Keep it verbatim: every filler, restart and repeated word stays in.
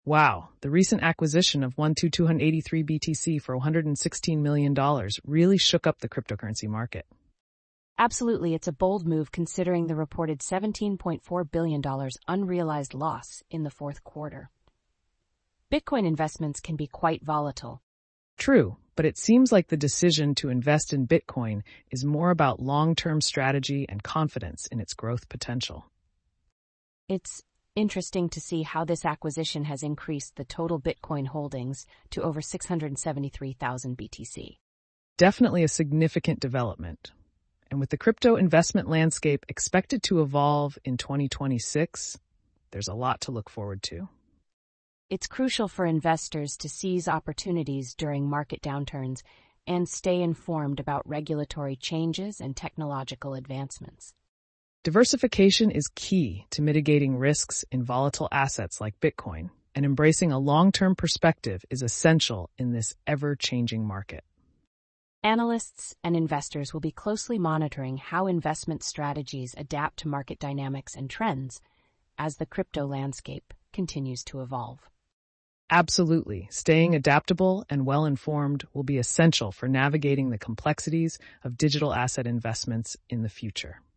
Wow, the recent acquisition of one two two eighty-three B T C for one hundred sixteen million dollars really shook up the cryptocurrency market. Absolutely, it's a bold move considering the reported seventeen point four billion dollars unrealized loss in the fourth quarter. Bitcoin investments can be quite volatile. True, but it seems like the decision to invest in Bitcoin is more about long-term strategy and confidence in its growth potential. It's interesting to see how this acquisition has increased the total Bitcoin holdings to over six hundred seventy-three thousand B T C. Definitely a significant development. And with the crypto investment landscape expected to evolve in twenty twenty-six, there's a lot to look forward to. It's crucial for investors to seize opportunities during market downturns and stay informed about regulatory changes and technological advancements. Diversification is key to mitigating risks in volatile assets like Bitcoin, and embracing a long-term perspective is essential in this ever-changing market. Analysts and investors will be closely monitoring how investment strategies adapt to market dynamics and trends as the crypto landscape continues to evolve. Absolutely. Staying adaptable and well-informed will be essential for navigating the complexities of digital asset investments in the future.